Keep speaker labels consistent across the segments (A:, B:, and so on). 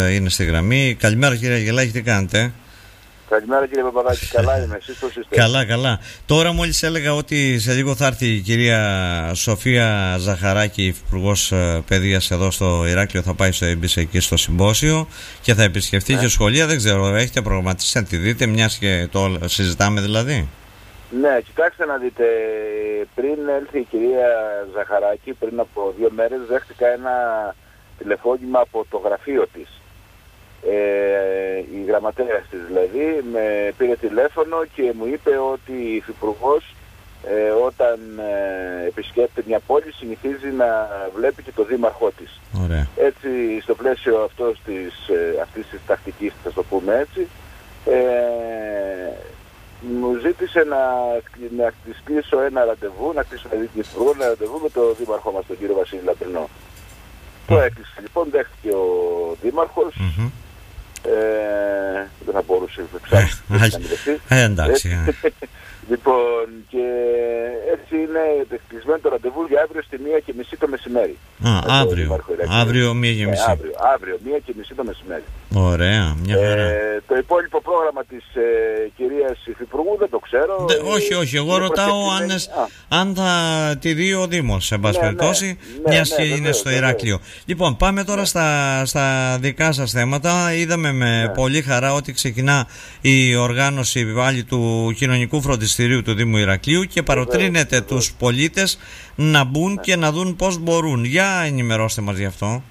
A: είναι στη γραμμή. Καλημέρα κύριε Αγγελάκη, τι κάνετε?
B: Καλημέρα κύριε Παπαδάκη, καλά είμαι, εσείς πώς είστε?
A: Καλά, καλά. Τώρα μόλις έλεγα ότι σε λίγο θα έρθει η κυρία Σοφία Ζαχαράκη, Υπουργός Παιδείας εδώ στο Ηράκλειο, θα πάει στο ΕΜΠΙΣ εκεί στο συμπόσιο και θα επισκεφτεί και σχολεία. Δεν ξέρω, έχετε προγραμματίσει να τη δείτε, μιας και το συζητάμε δηλαδή?
B: Ναι, κοιτάξτε να δείτε, πριν έλθει η κυρία Ζαχαράκη, πριν από 2 μέρες, δέχτηκα ένα τηλεφώνημα από το γραφείο της. Η γραμματέας της δηλαδή με πήρε τηλέφωνο και μου είπε ότι η Υφυπουργός όταν επισκέπτεται μια πόλη συνηθίζει να βλέπει και το δήμαρχό της.
A: Ωραία.
B: Έτσι στο πλαίσιο αυτής της τακτικής, θα το πούμε έτσι, μου ζήτησε να της κλείσω ένα ραντεβού, να κλείσω ένα ραντεβού με το δήμαρχό μας, τον κύριο Βασίλη Λαμπρινό. Το έκλεισε λοιπόν, δέχτηκε ο δήμαρχος. Δεν θα μπορούσε να μιλήσει.
A: Εντάξει.
B: Λοιπόν, και έτσι είναι κλεισμένο το ραντεβού για αύριο στη 1:30 το μεσημέρι.
A: Αύριο 1:30.
B: Αύριο 1:30 το μεσημέρι.
A: Ωραία, μια χαρά.
B: Το υπόλοιπο πρόγραμμα της κυρίας Υφυπουργού δεν το ξέρω.
A: Όχι, εγώ ρωτάω αν θα τη δει ο Δήμος, σε πάση περιπτώσει, μιας και είναι στο Ηράκλειο. Λοιπόν, πάμε τώρα στα δικά σας θέματα. Είδαμε με πολύ χαρά ότι ξεκινά η οργάνωση πάλι του κοινωνικού φροντιστηρίου του Δήμου Ηρακλείου και παροτρύνεται τους πολίτες να μπουν και να δουν πώς μπορούν. Για ενημερώστε μας γι' αυτό.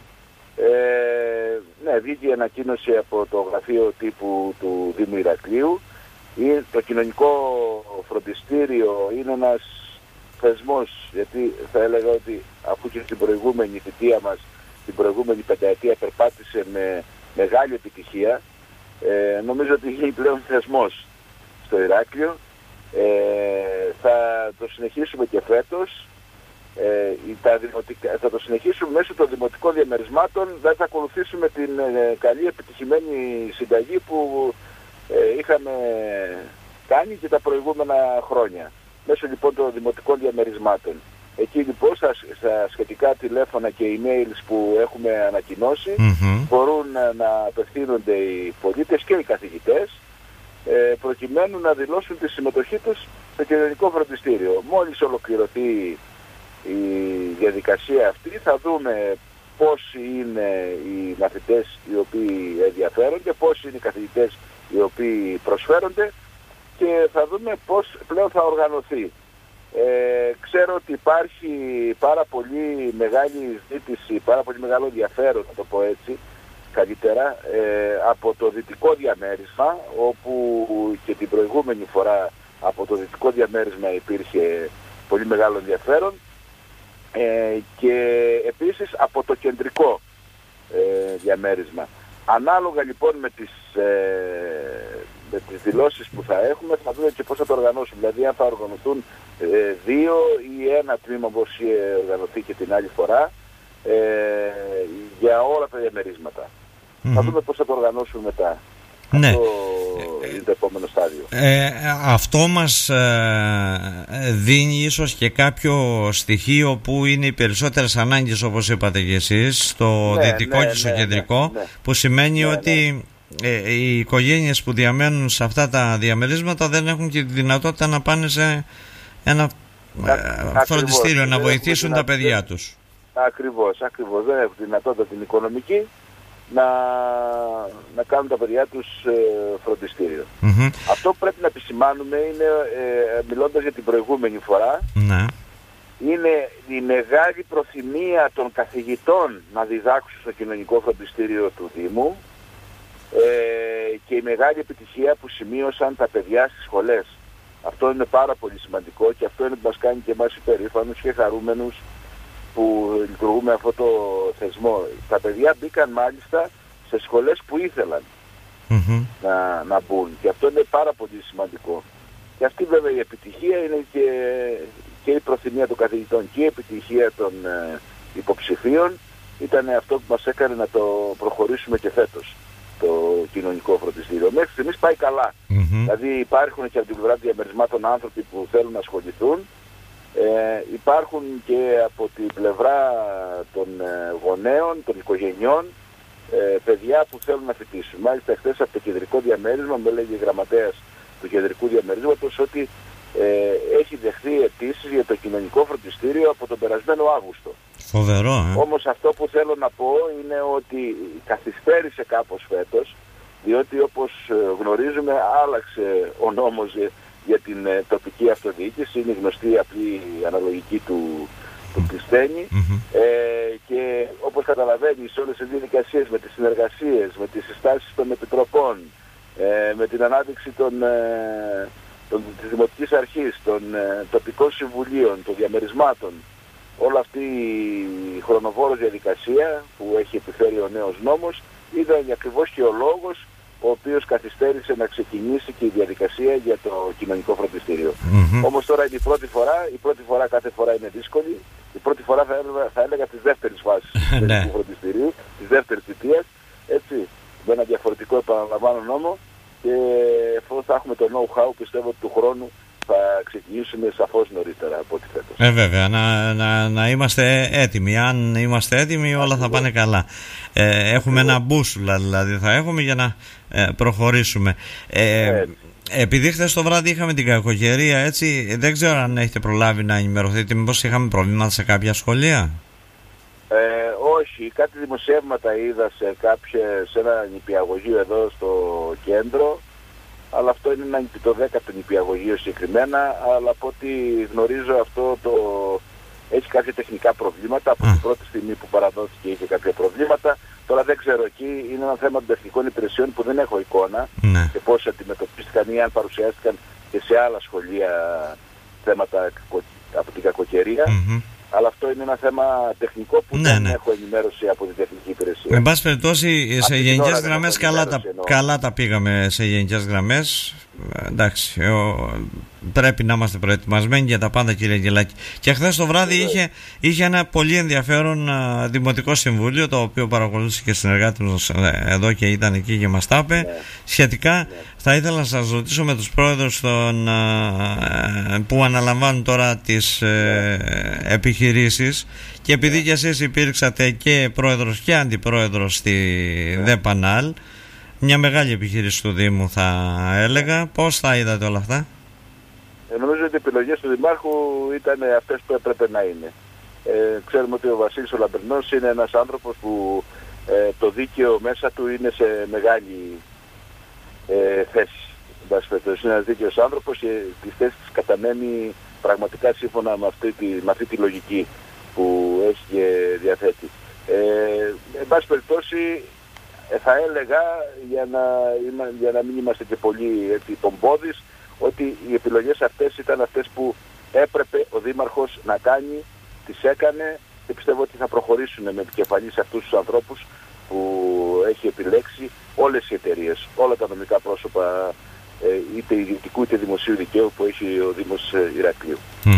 B: Ναι, βγήκε η ανακοίνωση από το γραφείο τύπου του Δήμου Ηρακλείου. Το κοινωνικό φροντιστήριο είναι ένας θεσμός, γιατί θα έλεγα ότι αφού και στην προηγούμενη θητεία μας, την προηγούμενη πενταετία περπάτησε με μεγάλη επιτυχία, νομίζω ότι είναι πλέον θεσμός στο Ηράκλειο. Θα το συνεχίσουμε και φέτος. Θα το συνεχίσουμε μέσω των δημοτικών διαμερισμάτων. Δεν θα ακολουθήσουμε την καλή επιτυχημένη συνταγή που είχαμε κάνει και τα προηγούμενα χρόνια. Μέσω λοιπόν των δημοτικών διαμερισμάτων. Εκεί λοιπόν στα σχετικά τηλέφωνα και emails που έχουμε ανακοινώσει μπορούν να απευθύνονται οι πολίτες και οι καθηγητές προκειμένου να δηλώσουν τη συμμετοχή τους στο κοινωνικό φροντιστήριο. Μόλις ολοκληρωθεί η διαδικασία αυτή θα δούμε πόσοι είναι οι μαθητές οι οποίοι ενδιαφέρονται, πόσοι είναι οι καθηγητές οι οποίοι προσφέρονται και θα δούμε πώς πλέον θα οργανωθεί. Ξέρω ότι υπάρχει πάρα πολύ μεγάλη ζήτηση, πάρα πολύ μεγάλο ενδιαφέρον, να το πω έτσι καλύτερα, από το δυτικό διαμέρισμα, όπου και την προηγούμενη φορά από το δυτικό διαμέρισμα υπήρχε πολύ μεγάλο ενδιαφέρον, και επίσης από το κεντρικό διαμέρισμα. Ανάλογα λοιπόν με τις δηλώσεις που θα έχουμε θα δούμε και πώς θα το οργανώσουμε. Δηλαδή αν θα οργανωθούν 2 ή 1 τμήμα όπως οργανωθεί και την άλλη φορά για όλα τα διαμερίσματα. Θα δούμε πώς θα το οργανώσουμε μετά.
A: Ναι.
B: Αυτό είναι το επόμενο στάδιο.
A: Αυτό μας δίνει ίσως και κάποιο στοιχείο που είναι οι περισσότερες ανάγκες, όπως είπατε και εσείς, στο δυτικό και στο κεντρικό, που σημαίνει ότι οι οικογένειες που διαμένουν σε αυτά τα διαμερίσματα δεν έχουν και τη δυνατότητα να πάνε σε ένα φροντιστήριο να βοηθήσουν τα παιδιά τους. Ακριβώς.
B: Δεν έχουν δυνατότητα την οικονομική να κάνουν τα παιδιά τους φροντιστήριο. Αυτό που πρέπει να επισημάνουμε είναι, μιλώντας για την προηγούμενη φορά, είναι η μεγάλη προθυμία των καθηγητών να διδάξουν στο κοινωνικό φροντιστήριο του Δήμου και η μεγάλη επιτυχία που σημείωσαν τα παιδιά στις σχολές. Αυτό είναι πάρα πολύ σημαντικό και αυτό είναι που μας κάνει και εμάς υπερήφανους και χαρούμενους που λειτουργούμε αυτό το θεσμό. Τα παιδιά μπήκαν μάλιστα σε σχολές που ήθελαν να μπουν και αυτό είναι πάρα πολύ σημαντικό. Και αυτή βέβαια η επιτυχία είναι και η προθυμία των καθηγητών και η επιτυχία των υποψηφίων ήταν αυτό που μας έκανε να το προχωρήσουμε και φέτος το κοινωνικό φροντιστήριο. Μέχρι στιγμής πάει καλά. Δηλαδή υπάρχουν και από την πλευρά διαμερισμάτων άνθρωποι που θέλουν να ασχοληθούν. Υπάρχουν και από την πλευρά των γονέων, των οικογενειών παιδιά που θέλουν να φοιτήσουν. Μάλιστα χθες από το κεντρικό διαμέρισμα με έλεγε γραμματέας του κεντρικού διαμερίσματος ότι έχει δεχθεί αιτήσεις για το κοινωνικό φροντιστήριο από τον περασμένο Αύγουστο.
A: Φοβερό,
B: Όμως αυτό που θέλω να πω είναι ότι καθυστέρησε κάπως φέτος, διότι όπως γνωρίζουμε άλλαξε ο νόμος για την τοπική αυτοδιοίκηση, είναι γνωστή απλή αναλογική του Κλεισθένη, και όπως καταλαβαίνεις όλες τις διαδικασίες με τις συνεργασίες, με τις συστάσεις των επιτροπών, με την ανάδειξη της Δημοτικής Αρχής, των τοπικών συμβουλίων, των διαμερισμάτων, όλη αυτή η χρονοβόρος διαδικασία που έχει επιφέρει ο νέος νόμος ήταν ακριβώς και ο λόγος ο οποίος καθυστέρησε να ξεκινήσει και η διαδικασία για το κοινωνικό φροντιστήριο. Όμως τώρα είναι η πρώτη φορά κάθε φορά είναι δύσκολη, η πρώτη φορά θα έλεγα της δεύτερης φάσης του κοινωνικού φροντιστηρίου, της δεύτερης θητείας, έτσι, με ένα διαφορετικό επαναλαμβάνω νόμο, και εφόσον θα έχουμε το know-how πιστεύω ότι του χρόνου θα ξεκινήσουμε σαφώς νωρίτερα από ό,τι φέτος.
A: Βέβαια, να είμαστε έτοιμοι. Αν είμαστε έτοιμοι όλα θα πάνε καλά. Έχουμε ένα μπούσουλα δηλαδή θα έχουμε για να προχωρήσουμε. Επειδή χθες το βράδυ είχαμε την κακοκαιρία, έτσι, δεν ξέρω αν έχετε προλάβει να ενημερωθείτε, μήπως είχαμε προβλήματα σε κάποια σχολεία.
B: Όχι, κάτι δημοσιεύματα είδα σε ένα νηπιαγωγείο εδώ στο κέντρο, αλλά αυτό είναι το 10ο νηπιαγωγείο συγκεκριμένα, αλλά από ό,τι γνωρίζω αυτό έχει κάποια τεχνικά προβλήματα. Από την πρώτη στιγμή που παραδόθηκε είχε κάποια προβλήματα. Τώρα δεν ξέρω, εκεί είναι ένα θέμα των τεχνικών υπηρεσιών που δεν έχω εικόνα και πώς αντιμετωπίστηκαν ή αν παρουσιάστηκαν και σε άλλα σχολεία θέματα από την κακοκαιρία. Αλλά αυτό είναι ένα θέμα τεχνικό που δεν έχω ενημέρωση από την τεχνική υπηρεσία.
A: Εν πάση περιπτώσει, σε γενικές γραμμές καλά τα πήγαμε σε γενικές γραμμές. Εντάξει, πρέπει να είμαστε προετοιμασμένοι για τα πάντα, κύριε Αγγελάκη. Και χθες το βράδυ είχε ένα πολύ ενδιαφέρον δημοτικό συμβούλιο, το οποίο παρακολούθησε και συνεργάτη μας εδώ και ήταν εκεί και μας τα είπε. Σχετικά θα ήθελα να σας ρωτήσω με τους πρόεδρους που αναλαμβάνουν τώρα τις επιχειρήσεις, και επειδή και εσείς υπήρξατε και πρόεδρος και αντιπρόεδρος στη ΔΕΠΑΝΑΛ, μια μεγάλη επιχείρηση του Δήμου θα έλεγα, πώς θα είδατε όλα αυτά?
B: Νομίζω ότι οι επιλογές του Δημάρχου ήταν αυτές που έπρεπε να είναι. Ξέρουμε ότι ο Βασίλης ο Λαμπερνός είναι ένας άνθρωπος που το δίκαιο μέσα του είναι σε μεγάλη θέση. Είναι ένας δίκαιος άνθρωπος και τις θέσεις της καταμένει πραγματικά σύμφωνα με αυτή τη λογική που έχει και διαθέτει. Εν πάση περιπτώσει, θα έλεγα, για να μην είμαστε και πολύ πομπόδεις, ότι οι επιλογές αυτές ήταν αυτές που έπρεπε ο Δήμαρχος να κάνει, τις έκανε, και πιστεύω ότι θα προχωρήσουν με επικεφαλής αυτούς τους ανθρώπους που έχει επιλέξει όλες οι εταιρείες, όλα τα νομικά πρόσωπα, είτε ιδιωτικού είτε δημοσίου δικαίου που έχει ο Δήμος Ηρακλείου.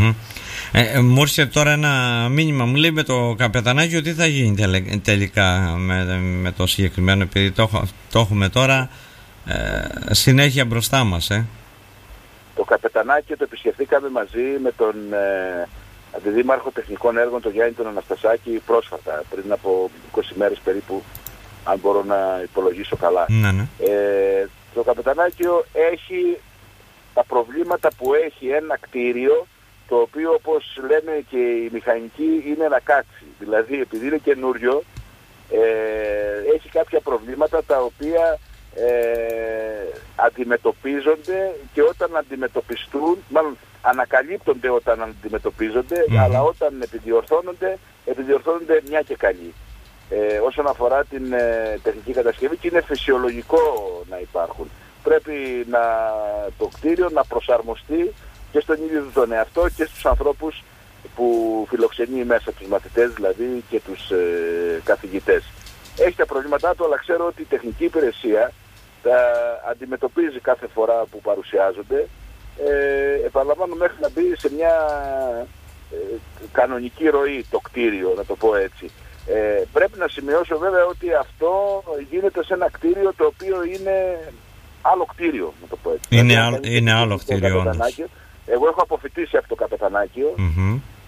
A: Μου ήρθε τώρα ένα μήνυμα, μου λέει με το Καπετανάκι ότι θα γίνει τελικά με το συγκεκριμένο, επειδή το έχουμε τώρα συνέχεια μπροστά μας.
B: Το Καπετανάκι το επισκεφθήκαμε μαζί με τον Αντιδήμαρχο Τεχνικών Έργων, τον Γιάννη τον Αναστασάκη, πρόσφατα, πριν από 20 μέρες περίπου, αν μπορώ να υπολογίσω καλά. Το Καπετανάκιο έχει τα προβλήματα που έχει ένα κτίριο, το οποίο όπως λένε και οι μηχανικοί είναι να κάτσει. Δηλαδή επειδή είναι καινούριο, έχει κάποια προβλήματα τα οποία αντιμετωπίζονται, και όταν αντιμετωπιστούν, μάλλον ανακαλύπτονται όταν αντιμετωπίζονται, αλλά όταν επιδιορθώνονται μια και καλή. Όσον αφορά την τεχνική κατασκευή, και είναι φυσιολογικό να υπάρχουν. Πρέπει το κτίριο να προσαρμοστεί και στον ίδιο τον εαυτό και στους ανθρώπους που φιλοξενεί μέσα, τους μαθητές δηλαδή και τους καθηγητές. Έχει τα προβλήματά του, αλλά ξέρω ότι η τεχνική υπηρεσία τα αντιμετωπίζει κάθε φορά που παρουσιάζονται. Επαναλαμβάνω, μέχρι να μπει σε μια κανονική ροή το κτίριο, να το πω έτσι. Πρέπει να σημειώσω βέβαια ότι αυτό γίνεται σε ένα κτίριο το οποίο είναι άλλο κτίριο, να το πω έτσι.
A: Είναι άλλο κτίριο.
B: Εγώ έχω αποφοιτήσει από το Καπετανάκιο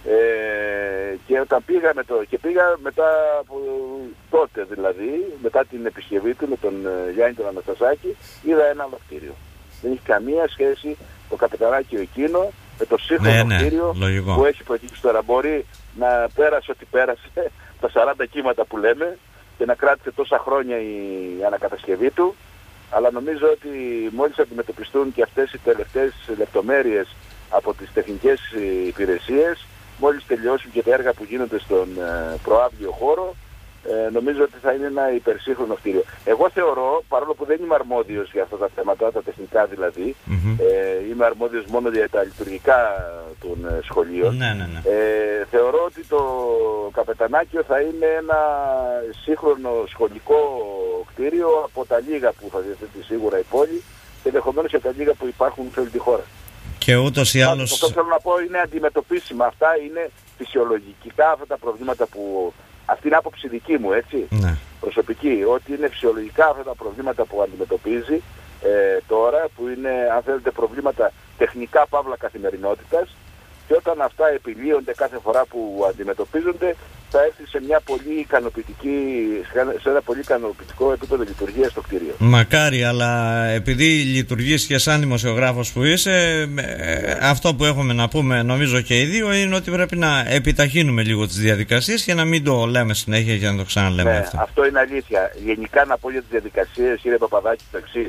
B: Και όταν πήγα μετά από τότε, δηλαδή μετά την επισκευή του με τον Γιάννη τον Αναστασάκη, είδα ένα άλλο κτίριο. Δεν έχει καμία σχέση το καπετανάκιο εκείνο με το σύγχρονο κτίριο που έχει προκύψει τώρα. Μπορεί να πέρασε ό,τι πέρασε, τα 40 κύματα που λέμε, και να κράτησε τόσα χρόνια η ανακατασκευή του, αλλά νομίζω ότι μόλις αντιμετωπιστούν και αυτές οι τελευταίες λεπτομέρειες από τις τεχνικές υπηρεσίες, μόλις τελειώσουν και τα έργα που γίνονται στον προαύλιο χώρο, νομίζω ότι θα είναι ένα υπερσύγχρονο κτίριο. Εγώ θεωρώ, παρόλο που δεν είμαι αρμόδιος για αυτά τα θέματα, τα τεχνικά δηλαδή, είμαι αρμόδιος μόνο για τα λειτουργικά των σχολείων, θεωρώ ότι το καπετανάκιο θα είναι ένα σύγχρονο σχολικό κτίριο από τα λίγα που θα διαθέτει σίγουρα η πόλη και ενδεχομένως και τα λίγα που υπάρχουν σε όλη τη χώρα.
A: Και ούτως ή άλλως...
B: Αυτό θέλω να πω είναι αντιμετωπίσιμα. Αυτά είναι φυσιολογικά αυτά τα προβλήματα που... Αυτή είναι άποψη δική μου, έτσι, προσωπική, ότι είναι φυσιολογικά αυτά τα προβλήματα που αντιμετωπίζει τώρα, που είναι, αν θέλετε, προβλήματα τεχνικά παύλα καθημερινότητας, και όταν αυτά επιλύονται κάθε φορά που αντιμετωπίζονται, θα έρθει σε μια πολύ ικανοποιητική, σε ένα πολύ ικανοποιητικό επίπεδο λειτουργίας στο κτίριο.
A: Μακάρι, αλλά επειδή λειτουργείς και σαν δημοσιογράφος που είσαι, αυτό που έχουμε να πούμε νομίζω και οι δύο είναι ότι πρέπει να επιταχύνουμε λίγο τις διαδικασίες και να μην το λέμε συνέχεια και να το ξαναλέμε αυτό.
B: Αυτό είναι αλήθεια. Γενικά να πω για τις διαδικασίες, κύριε Παπαδάκη, το εξής.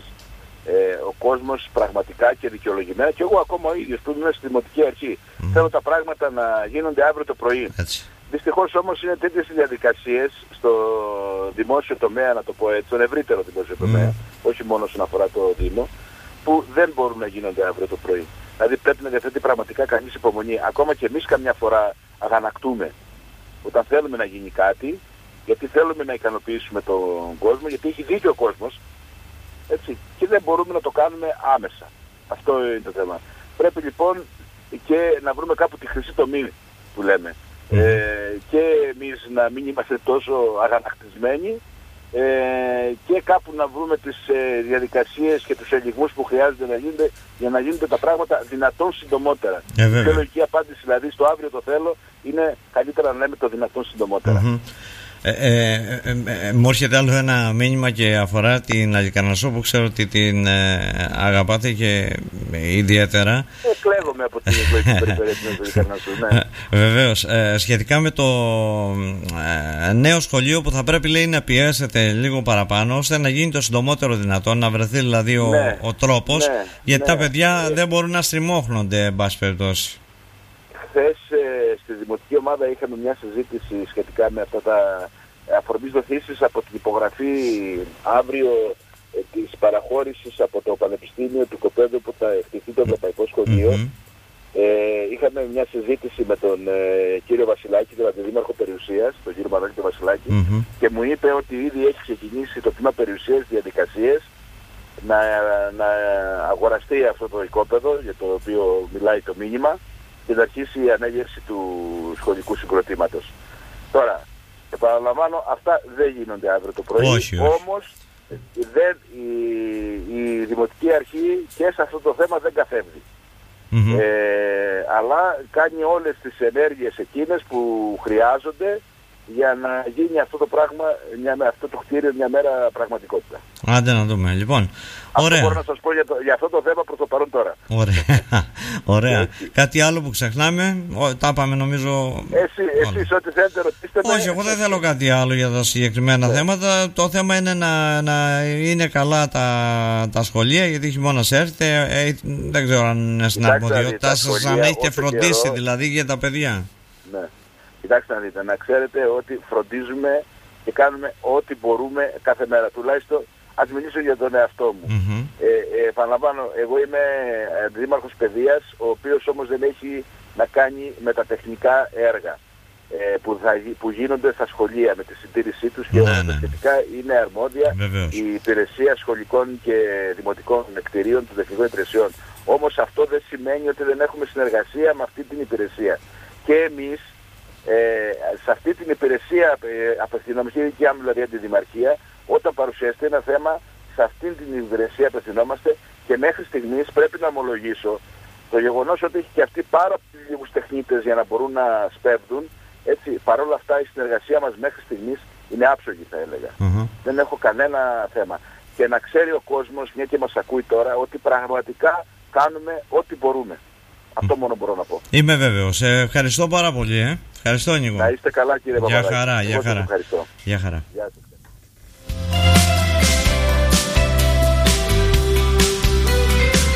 B: Ο κόσμος πραγματικά και δικαιολογημένα, και εγώ ακόμα ο ίδιος που είμαι στη Δημοτική Αρχή, θέλω τα πράγματα να γίνονται αύριο το πρωί. Δυστυχώς όμως είναι τέτοιες διαδικασίες στο δημόσιο τομέα, να το πω έτσι, στον ευρύτερο δημόσιο τομέα, όχι μόνο όσον αφορά το Δήμο, που δεν μπορούν να γίνονται αύριο το πρωί. Δηλαδή πρέπει να διαθέτει πραγματικά κανείς υπομονή. Ακόμα και εμείς καμιά φορά αγανακτούμε όταν θέλουμε να γίνει κάτι, γιατί θέλουμε να ικανοποιήσουμε τον κόσμο, γιατί έχει δίκιο ο κόσμος. Έτσι, και δεν μπορούμε να το κάνουμε άμεσα. Αυτό είναι το θέμα. Πρέπει λοιπόν και να βρούμε κάπου τη χρυσή τομή που λέμε. Και εμείς να μην είμαστε τόσο αγανακτισμένοι και κάπου να βρούμε τις διαδικασίες και τους ελιγμούς που χρειάζεται να γίνονται για να γίνονται τα πράγματα δυνατόν συντομότερα. Η πιο λογική απάντηση δηλαδή στο αύριο το θέλω είναι καλύτερα να λέμε το δυνατόν συντομότερα.
A: Μου έρχεται άλλο ένα μήνυμα και αφορά την Λικαρνασσό, που ξέρω ότι την αγαπάτε και ιδιαίτερα.
B: Εκλέγομαι από την εκλογική περιφέρεια της Λικαρνασσού, ναι.
A: Βεβαίως. Σχετικά με το νέο σχολείο που θα πρέπει, λέει, να πιέσετε λίγο παραπάνω ώστε να γίνει το συντομότερο δυνατόν, να βρεθεί δηλαδή ο τρόπος, γιατί τα παιδιά δεν μπορούν να στριμώχνονται, εν πάση περιπτώσει.
B: Χθες στη Δημοτική Ομάδα είχαμε μια συζήτηση σχετικά με αυτά τα αφορμής δοθήσεις από την υπογραφή αύριο της παραχώρησης από το Πανεπιστήμιο του Κοπέδου που θα χτιστεί το Ευρωπαϊκό Σχολείο. Είχαμε μια συζήτηση με τον κύριο Βασιλάκη, τον Αντιδήμαρχο Περιουσίας, τον κύριο Μανώλη Βασιλάκη, και μου είπε ότι ήδη έχει ξεκινήσει το τμήμα Περιουσίας διαδικασίες να αγοραστεί αυτό το οικόπεδο για το οποίο μιλάει το μήνυμα και να αρχίσει η ανέγερση του σχολικού συγκροτήματος. Τώρα, επαναλαμβάνω, αυτά δεν γίνονται αύριο το πρωί. Όμως η Δημοτική Αρχή και σε αυτό το θέμα δεν καθέμβει. Αλλά κάνει όλες τις ενέργειες εκείνες που χρειάζονται για να γίνει αυτό το πράγμα, αυτό το κτίριο μια μέρα πραγματικότητα.
A: Άντε να δούμε. Λοιπόν,
B: αυτό μπορώ να σας πω για αυτό το θέμα προς το παρόν τώρα.
A: Ωραία. Κάτι άλλο που ξεχνάμε? Τα είπαμε νομίζω.
B: Εσείς ό,τι θέλετε ρωτήστε με.
A: Όχι, εγώ δεν θέλω κάτι άλλο για τα συγκεκριμένα θέματα. Το θέμα είναι να είναι καλά τα σχολεία, γιατί χειμώνας έρχεται. Δεν ξέρω αν είναι στην αρμοδιότητά σας, αν έχετε φροντίσει δηλαδή για τα παιδιά.
B: Ναι. Κοιτάξτε να δείτε, να ξέρετε ότι φροντίζουμε και κάνουμε ό,τι μπορούμε κάθε μέρα. Τουλάχιστον ας μιλήσω για τον εαυτό μου. Επαναλαμβάνω, εγώ είμαι δήμαρχος παιδείας, ο οποίος όμως δεν έχει να κάνει με τα τεχνικά έργα που γίνονται στα σχολεία με τη συντήρησή τους και όλα τα σχετικά είναι αρμόδια η υπηρεσία σχολικών και δημοτικών κτηρίων των τεχνικών υπηρεσιών. Όμως αυτό δεν σημαίνει ότι δεν έχουμε συνεργασία με αυτή την υπηρεσία. Και εμείς σε αυτή την υπηρεσία απευθυνόμαστε, η δικιά μου δηλαδή αντιδημαρχία, όταν παρουσιαστεί ένα θέμα, σε αυτή την υπηρεσία απευθυνόμαστε και μέχρι στιγμής πρέπει να ομολογήσω Το γεγονός ότι έχει και αυτοί πάρα λίγους τεχνίτες για να μπορούν να σπέβδουν, έτσι, παρόλα αυτά η συνεργασία μας μέχρι στιγμής είναι άψογη, θα έλεγα. Δεν έχω κανένα θέμα. Και να ξέρει ο κόσμος, μια και μας ακούει τώρα, ότι πραγματικά κάνουμε ό,τι μπορούμε. Αυτό μόνο μπορώ να πω.
A: Είμαι βέβαιος. Ευχαριστώ πάρα πολύ. Ευχαριστώ, Νίκο.
B: Να είστε καλά, κύριε Παπαδάκη.
A: Γεια χαρά.
B: Ευχαριστώ.
A: Γεια χαρά.
B: Γεια σας.